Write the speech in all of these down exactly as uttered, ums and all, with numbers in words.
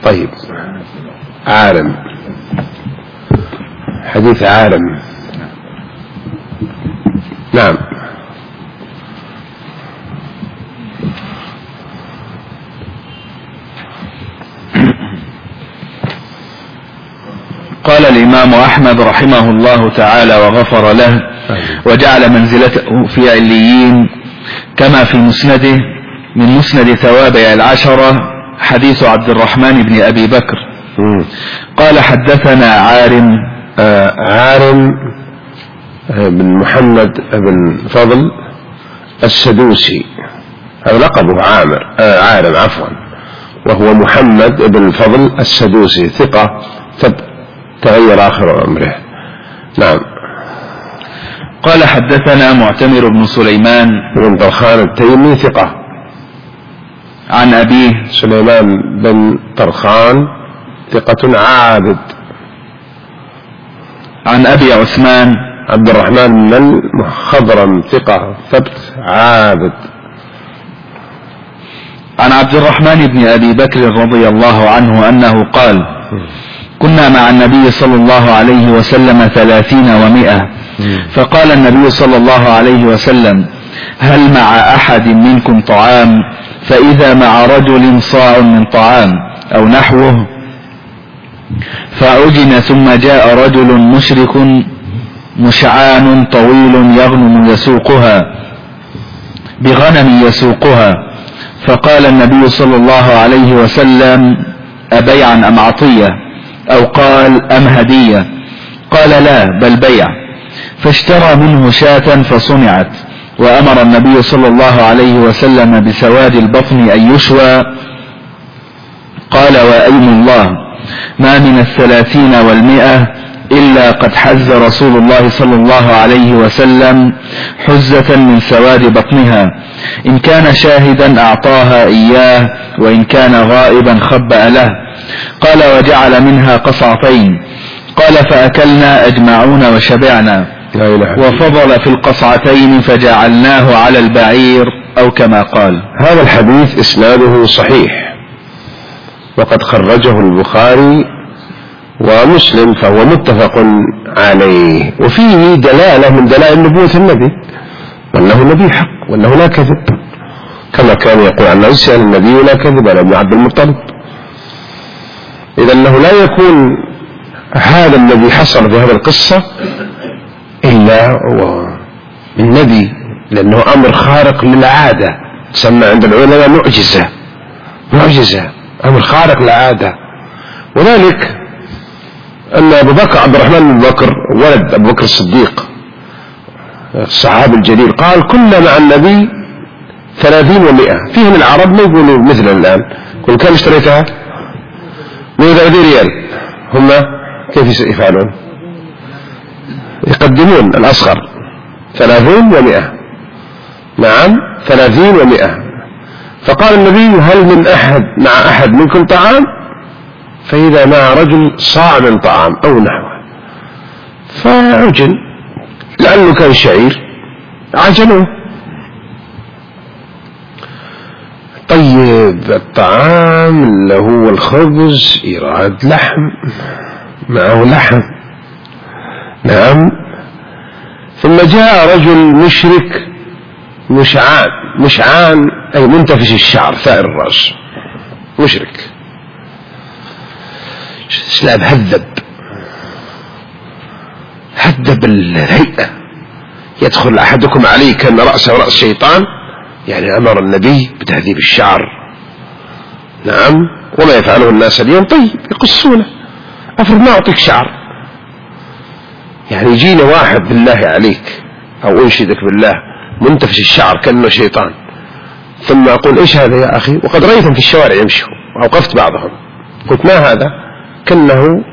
طيب، عارم، حديث عارم. نعم. قال الإمام أحمد رحمه الله تعالى وغفر له وجعل منزلته في عليين كما في مسنده من مسند توابع العشرة حديث عبد الرحمن بن أبي بكر قال حدثنا عارم آه عارم بن محمد بن فضل السدوسي، هذا لقبه عامر آه عارم عفوا، وهو محمد بن فضل السدوسي ثقة تغير آخر أمره. نعم. قال حدثنا معتمر بن سليمان بن طرخان التيمي ثقة عن أبيه سليمان بن طرخان ثقة عابد عن أبي عثمان عبد الرحمن بن خضرم ثقة ثبت عابد عن عبد الرحمن بن أبي بكر رضي الله عنه أنه قال كنا مع النبي صلى الله عليه وسلم ثلاثين ومئة فقال النبي صلى الله عليه وسلم هل مع أحد منكم طعام؟ فإذا مع رجل صاع من طعام أو نحوه فعجن، ثم جاء رجل مشرك مشعان طويل يغنم يسوقها بغنم يسوقها، فقال النبي صلى الله عليه وسلم أبيعا أم عطية؟ أو قال أم هدية؟ قال لا بل بيع، فاشترى منه شاة فصنعت، وأمر النبي صلى الله عليه وسلم بسواد البطن أن يشوى. قال وأيم الله ما من الثلاثين والمئة إلا قد حز رسول الله صلى الله عليه وسلم حزة من سواد بطنها، إن كان شاهدا أعطاها إياه وإن كان غائبا خبأ له. قال وجعل منها قصعتين، قال فأكلنا أجمعون وشبعنا، وفضل في القصعتين فجعلناه على البعير أو كما قال. هذا الحديث إسناده صحيح وقد خرجه البخاري ومسلم فهو متفق عليه، وفيه دلالة من دلائل نبوة النبي وأنه نبي حق وأنه لا كذب، كما كان يقول عن نفسه النبي لا كذب على ابن عبد المطلب. إذا أنه لا يكون هذا الذي حصل في هذه القصة إلا هو النبي، لأنه أمر خارق للعادة، تسمى عند العلماء معجزة، معجزة أمر خارق للعادة. وذلك أن أبو بكر عبد الرحمن بن بكر ولد أبو بكر الصديق الصحابي الجليل قال كنا مع النبي ثلاثين ومئة، فيهم العرب ما يقولوا مثل الآن، كل كم اشتريتها مئة وثلاثين ريال، هم كيف يفعلون؟ يقدمون الأصغر ثلاثين ومئة، نعم ثلاثين ومئة. فقال النبي هل من أحد مع أحد منكم طعام؟ فإذا مع رجل صاع من طعام أو نحوه، فعجن لأنه كان شعير عجنوه. طيب الطعام اللي هو الخبز يراد لحم، معه لحم، نعم. ثم جاء رجل مشرك مشعان، مشعان أي منتفش الشعر ثائر الرأس، مشرك اسلام هذب هذب الهيئة، يدخل أحدكم عليه كان رأسه رأس شيطان، يعني أمر النبي بتهذيب الشعر، نعم. وما يفعله الناس اليوم طيب يقصونه، أفرض ما أعطيك شعر، يعني يجينا واحد بالله عليك أو أنشدك بالله منتفش الشعر كأنه شيطان، ثم أقول إيش هذا يا أخي؟ وقد رأيتهم في الشوارع يمشوا وأوقفت بعضهم قلت ما هذا؟ كأنه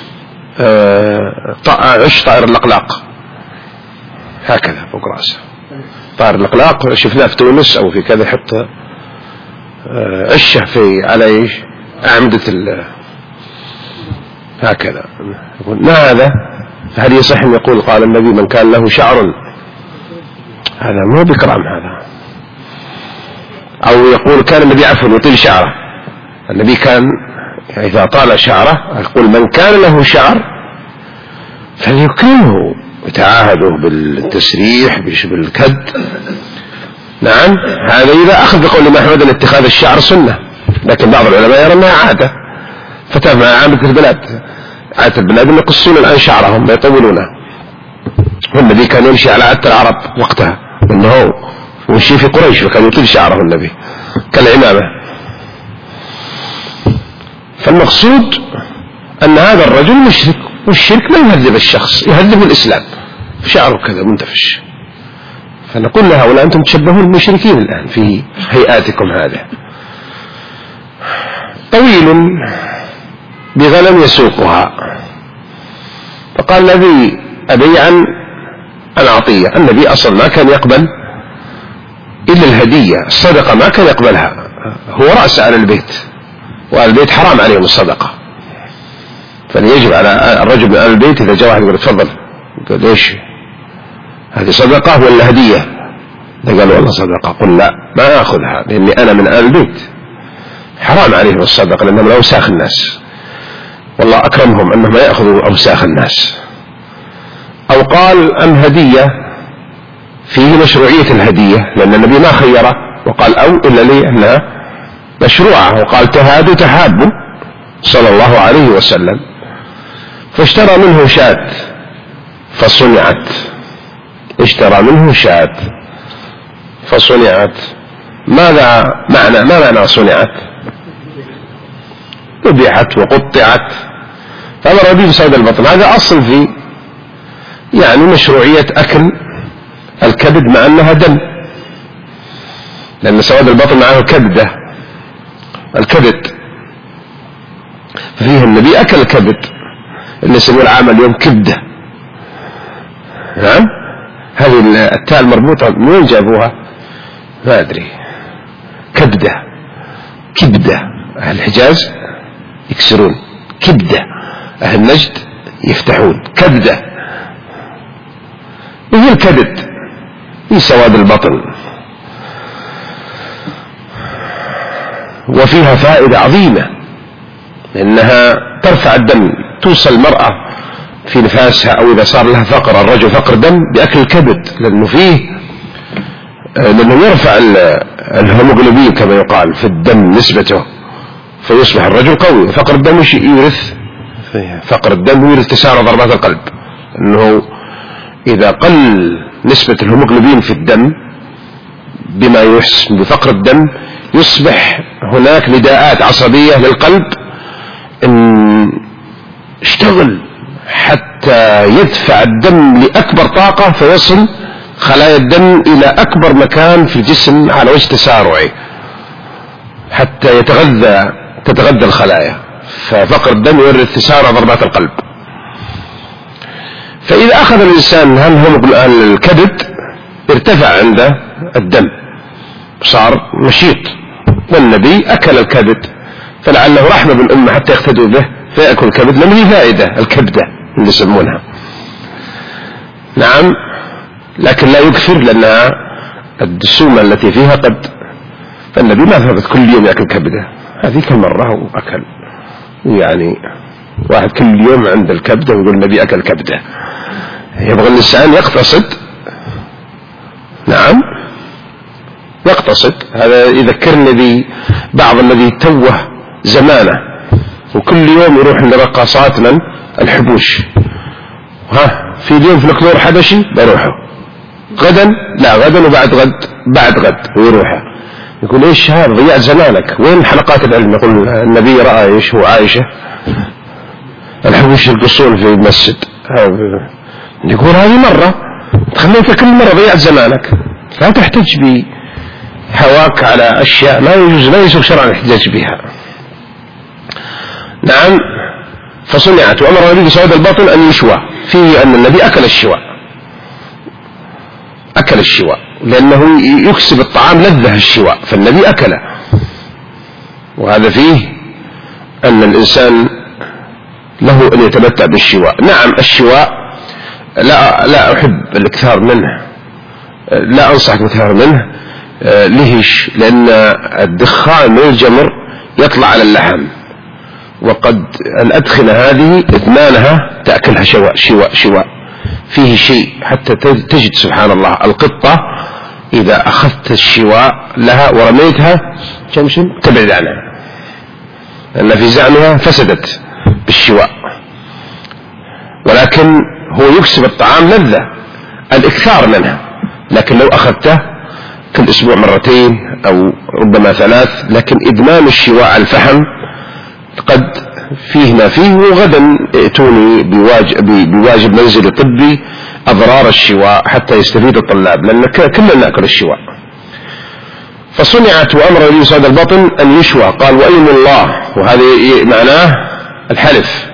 عش طائر الأقلاق هكذا فوق رأسه، طائر الأقلاق شفناه في تونس أو في كذا، حتى عشه في على إيش أعمدة ال هكذا. يقول ما هذا؟ هل يصح أن يقول قال النبي من كان له شعر؟ هذا مو بكرام هذا. أو يقول كان النبي عفوا يطيل شعره، النبي كان يعني إذا طال شعره يقول من كان له شعر فليكرمه وتعاهده بالتسريح بالكد. نعم، هذا إذا أخذ بقول الإمام أحمد أن اتخاذ الشعر سنة، لكن بعض العلماء يرى أنها عادة، فتابع عامة البلاد. عادة البلاد أن يقصون الآن شعرهم لا يطولونه، والنبي كان يمشي على عادة العرب وقتها، أنه ومشي في قريش وكان يطيل شعره النبي كالعمامة. فالمقصود أن هذا الرجل مشرك، والشرك لا يهذب الشخص، يهذب الإسلام، شعره كذا منتفش. فنقول لهؤلاء أنتم تشبهون المشركين الآن في هيئاتكم هذا. طويل بغنم يسوقها، فقال النبي أبي عن العطية. النبي أصلا ما كان يقبل إلا الهدية، الصدقة ما كان يقبلها، هو رأس على البيت، وعلى البيت حرام عليهم الصدقة، فليجب على الرجل من أهل البيت إذا جاء واحد يقول تفضل، قال ليش هذه صدقة ولا هدية؟ قال والله صدقة. قل لا ما أخذها لأني أنا من أهل البيت، حرام عليهم الصدقة لأنهم لا أوساخ الناس، والله أكرمهم أنهم لا يأخذوا أوساخ الناس. أو قال أم هدية، فيه مشروعية الهدية لأن النبي ما خيره وقال أو إلا لي أنها مشروعة، وقال تهادوا تحابوا صلى الله عليه وسلم. فاشترى منه شاة فصنعت، اشترى منه شاة فصنعت. ماذا معنى ما معنى صنعت؟ ذبحت وقطعت. فأمر النبي بسود البطن، هذا أصل في يعني مشروعية أكل الكبد مع أنها دم، لأن سواد البطن معه كبدة الكبد، ففيه النبي أكل الكبد اللي يسمون العام اليوم كبدة. نعم، هذه التاء المربوطة من وين جابوها ما أدري، كبدة كبدة. أهل الحجاز يكسرون كبدة، أهل النجد يفتحون كبدة. وهي الكبد في سواد البطن، وفيها فائدة عظيمة لأنها ترفع الدم، توصل المرأة في نفاسها أو إذا صار لها فقر الرجل فقر دم بأكل الكبد، لأنه فيه لأنه يرفع الهيموغلوبين كما يقال في الدم نسبته، فيصبح الرجل قوي. فقر الدم يورث فقر الدم يورث تسارع ضربات القلب، أنه إذا قل نسبة الهيموغلوبين في الدم بما يحس بفقر الدم يصبح هناك نداءات عصبية للقلب ان اشتغل حتى يدفع الدم لأكبر طاقة، فيصل خلايا الدم إلى أكبر مكان في الجسم على وجه تسارعه حتى يتغذى تتغذى الخلايا. ففقر الدم يورث تسارع ضربات القلب. فإذا أخذ الإنسان هل الكبد ارتفع عنده الدم صار نشيط، والنبي أكل الكبد، فلعله رحمة بالأمة حتى يقتدوا به فيأكل الكبد، لأنه هي فائدة الكبدة اللي يسمونها. نعم، لكن لا يكثر لأنها الدسومة التي فيها قد، فالنبي ما ثبت كل يوم يأكل كبدة، هذه كم مرة وأكل، يعني واحد كل يوم عند الكبدة ويقول النبي أكل كبدة. يبغى الإنسان يقتصد. نعم يقتصد. هذا يذكرني ببعض الذي توه زمانه وكل يوم يروح لرقاصات من الحبوش، ها في اليوم في الكلور حبشي بروحه، غدا لا غدا وبعد غد بعد غد ويروحه. يقول ايش هذا ضياع زمانك، وين حلقات العلم؟ يقول النبي رأى ايش هو عائشة الحبوش يرقصون في المسجد. يقول هذه مرة تخليك كل مرة ضيعت زمانك، لا تحتج بهواك على أشياء لا يجوز لا يسوق شرعا الاحتجاج بها. نعم، فصنعت. وأمر النبي بسواد الباطن أن يشوى، فيه أن النبي أكل الشواء أكل الشواء لأنه يكسب الطعام لذة الشواء، فالنبي أكله. وهذا فيه أن الإنسان له أن يتمتع بالشواء. نعم الشواء لا لا أحب الاكثار منه، لا أنصح بالاكثار منه. ليش؟ لأن الدخان من الجمر يطلع على اللحم، وقد الأدخنة هذه إثمانها تأكلها شواء شواء شواء فيه شيء، حتى تجد سبحان الله القطة إذا أخذت الشواء لها ورميتها شمشم تبعد عنها، لأن في زعنها فسدت بالشواء. ولكن هو يكسب الطعام لذة الإكثار منها، لكن لو أخذته كل أسبوع مرتين أو ربما ثلاث، لكن إدمان الشواء الفحم قد فيه ما فيه. وغدا ائتوني بواجب, بواجب منزلي طبي أضرار الشواء حتى يستفيد الطلاب، لأن كلنا نأكل الشواء. فصنعت وأمر النبي صلى الله عليه وسلم البطن أن يشوى، قال وأيم الله، وهذا معناه الحلف،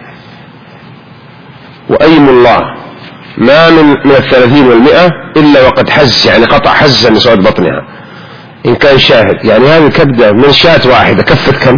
وأيم الله ما من من الثلاثين والمئة إلا وقد حز، يعني قطع حزا من صوت بطنها إن كان شاهد. يعني هذه كبدة من شاة واحدة كفت كم؟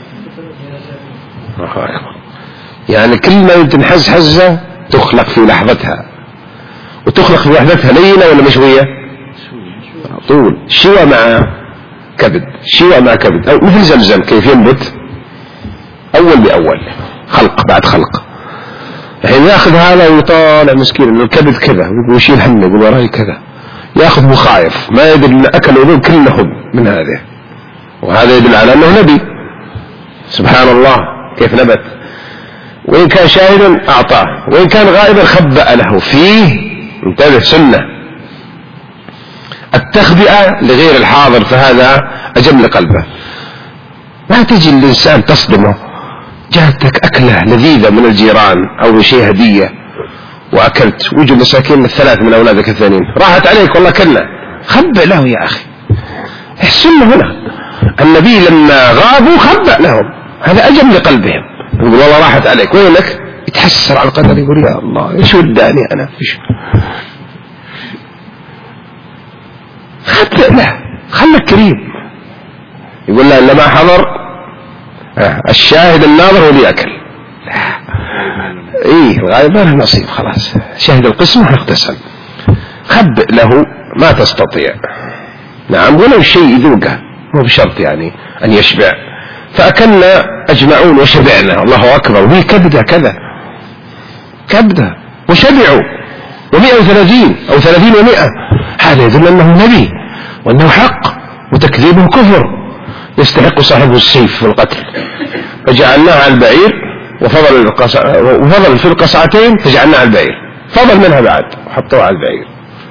يعني كل ما تنحز حزة تخلق في لحظتها، وتخلق في لحظتها لينة ولا مشوية؟ طول شوى مع كبد، شوى مع كبد، أو مثل زمزم كيف ينبت أول بأول، خلق بعد خلق. الحين ياخذ هذا ويطالع مسكين انه الكبد كذا ويشيل همه يقول وراي كذا، ياخذ مخايف ما يدري ان اكل وذول كلهم من هذا، وهذا يدل على انه نبي. سبحان الله كيف نبت. وان كان شاهدا اعطاه، وان كان غائبا خبأ له فيه. انتبه، سنه التخبئه لغير الحاضر، فهذا اجل لقلبه. ما تجي الانسان تصدمه، جاتك أكلة لذيذة من الجيران أو شيء هدية وأكلت، وجوا مساكين الثلاث من أولادك الثانيين راحت عليك والله كلنا، خبأ له يا أخي. السنة هنا النبي لما غابوا خبأ لهم، هذا أجل لقلبهم. يقول والله راحت عليك وينك، يتحسر على القدر، يقول يا الله إيش وداني أنا، إيش خبأ له، خلك كريم. يقول له لما حضر الشاهد الناظر هو اللي أكل، ايه الغايب ما له نصيب، خلاص شاهد القسمة اغتسل. خبئ له ما تستطيع، نعم، ولو شيء يذوقه مو بشرط يعني أن يشبع. فأكلنا أجمعون وشبعنا، الله أكبر، وهي كبدة كذا كبدة وشبعوا، ومئة وثلاثين أو ثلاثين ومئة، هذا يدل أنه نبي وأنه حق، وتكذيبه كفر يستحق صاحبه السيف والقتل. فجعلناها على البعير، وفضل, القصع... وفضل في القصعتين فجعلناها على البعير، فضل منها بعد وحطوها على البعير.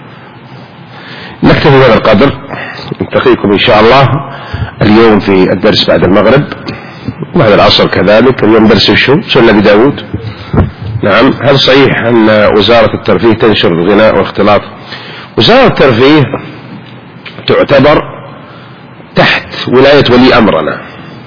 نكتفي بهذا القدر، نلتقيكم إن شاء الله اليوم في الدرس بعد المغرب وبعد العصر كذلك. اليوم درس الشو سنة أبي داود. نعم، هل صحيح أن وزارة الترفيه تنشر الغناء والاختلاط؟ وزارة الترفيه تعتبر تحت ولاية ولي أمرنا،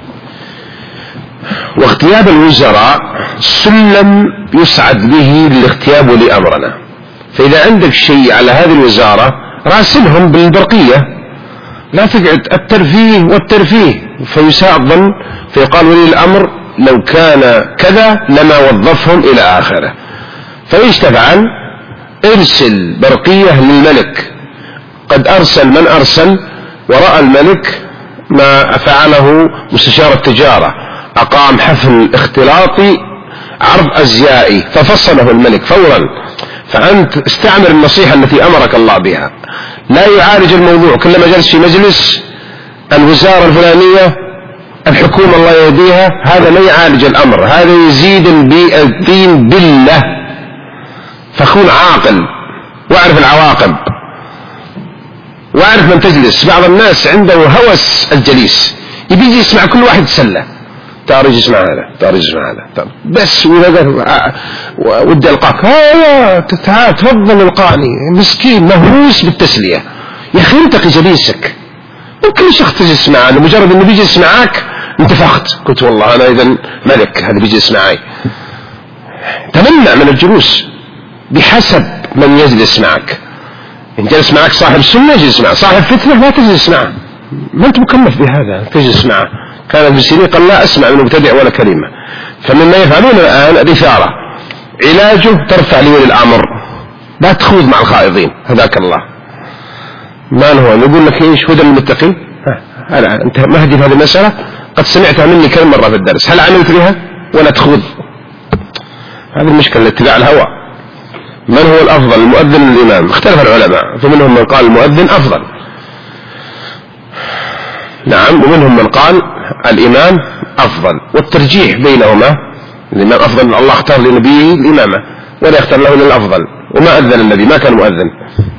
واغتياب الوزراء سلم يسعد به لاغتياب ولي أمرنا. فإذا عندك شيء على هذه الوزارة راسلهم بالبرقية، لا تقعد الترفيه والترفيه، فيساء الظن، فيقال ولي الأمر لو كان كذا لما وظفهم إلى آخره. فإيش تفعل؟ ارسل برقية للملك، قد أرسل من أرسل، ورأى الملك ما فعله مستشار التجارة، أقام حفل اختلاطي عرض أزيائي ففصله الملك فورا. فأنت استعمل النصيحة التي أمرك الله بها، لا يعالج الموضوع كلما جلس في مجلس الوزارة الفلانية الحكومة الله يهديها، هذا لا يعالج الأمر، هذا يزيد الدين بالله. فكون عاقل واعرف العواقب، واعرف من تجلس. بعض الناس عنده هوس الجليس، يبي يسمع كل واحد سلة، تارج يسمع هذا، تارج يسمع هذا، بس ودي ألقاك، ها تعال تفضل القاني، مسكين مهووس بالتسلية. يا أخي انتقي جليسك، وكل شخص تجلس معه لمجرد انه بيجلس معك انتفخت، قلت والله انا اذا ملك هذا بيجلس معي. تمنع من الجلوس بحسب من يجلس معك. إن جلس معك صاحب سنة اجلس معه، صاحب فتنة لا تجلس معه، ما أنت مكلف بهذا تجلس معه. كان ابن سيرين قال لا أسمع من مبتدع ولا كلمة. فمما يفعلون الآن الإثارة، علاجه ترفع لولي الأمر، لا تخوض مع الخائضين، هداك الله. ما هو نقول لك إيش هدى المتقين؟ أنت مهدي في هذه المسألة، قد سمعتها مني كم مرة في الدرس، هل عملت بها ولا تخوض؟ هذه المشكلة، اتباع الهوى. من هو الأفضل، المؤذن الإمام؟ اختلف العلماء، فمنهم من قال المؤذن أفضل، نعم، ومنهم من قال الإمام أفضل، والترجيح بينهما الإمام أفضل، الله اختار لنبيه الإمامة ولا يختار له إلا الأفضل، وما أذن النبي، ما كان مؤذن،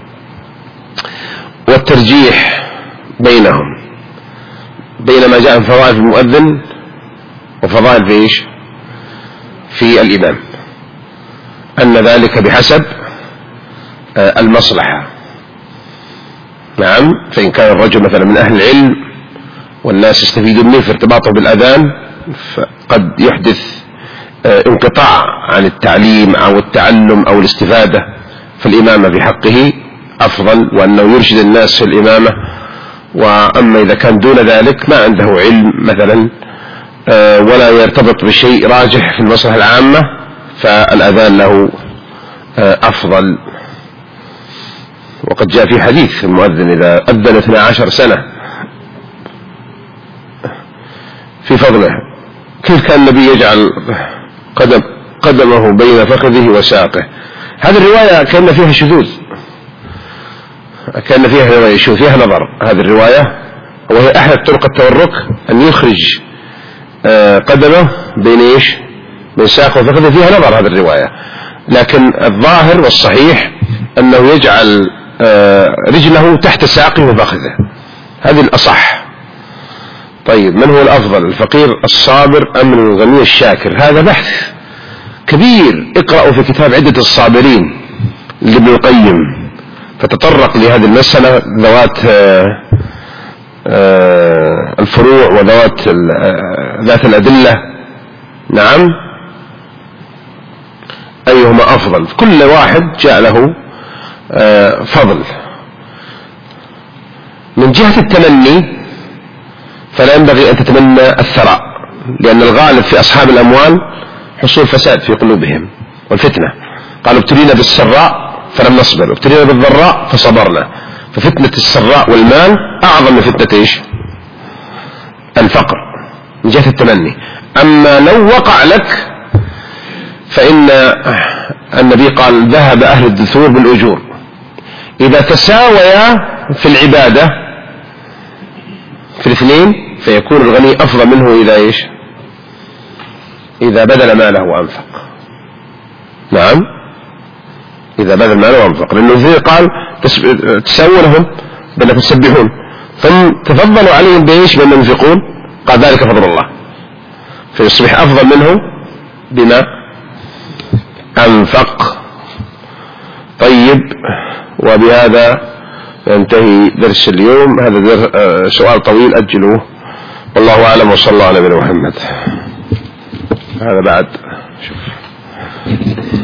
والترجيح بينهم بينما جاء من فضائل المؤذن وفضائل في إيش؟ في الإمام، أن ذلك بحسب المصلحة، نعم. فإن كان الرجل مثلا من أهل العلم والناس يستفيدون منه في ارتباطه بالأذان، فقد يحدث انقطاع عن التعليم أو التعلم أو الاستفادة، فالإمامة بحقه أفضل، وأنه يرشد الناس في الإمامة. وأما إذا كان دون ذلك ما عنده علم مثلا ولا يرتبط بشيء راجح في المصلحة العامة، فالأذان له أفضل. وقد جاء في حديث المؤذن إذا أذن اثنتا عشرة سنة في فضله، كيف كان النبي يجعل قدم قدمه بين فخذه وساقه. هذه الرواية كان فيها شذوذ، كان فيها رواية شو فيها نظر هذه الرواية، وهي أحد طرق التورك أن يخرج قدمه بين إيش؟ بين ساقه وفخذه، فيها نظر هذه الرواية، لكن الظاهر والصحيح أنه يجعل رجله تحت ساقه وفخذه، هذه الأصح. طيب، من هو الأفضل، الفقير الصابر أم الغني الشاكر؟ هذا بحث كبير، اقرأوا في كتاب عدة الصابرين لابن القيم، فتطرق لهذه المسألة ذوات الفروع وذوات ذات الأدلة، نعم، أيهما أفضل، كل واحد جاء له فضل. من جهة التمني فلا ينبغي أن تتمنى الثراء، لأن الغالب في أصحاب الأموال حصول فساد في قلوبهم والفتنة، قالوا ابتلينا بالسراء فلم نصبر، وابتلينا بالضراء فصبرنا، ففتنة السراء والمال أعظم من فتنة إيش؟ الفقر، من جهة التمني. أما لو وقع لك فإن النبي قال ذهب أهل الدثور بالأجور، إذا تساويا في العبادة في الاثنين فيكون الغني أفضل منه إذا إيش؟ إذا بذل ماله وأنفق، نعم، إذا بذل ماله وأنفق، لأنه زي قال تساوونهم بأنكم تسبحون، ثم تفضلوا عليهم بإيش؟ بأن ينفقون، قال ذلك فضل الله، فيصبح أفضل منه بما أنفق. طيب، وبهذا ينتهي درس اليوم، هذا سؤال طويل أجلوه، والله أعلم، وصلى الله على نبينا محمد. هذا بعد شوف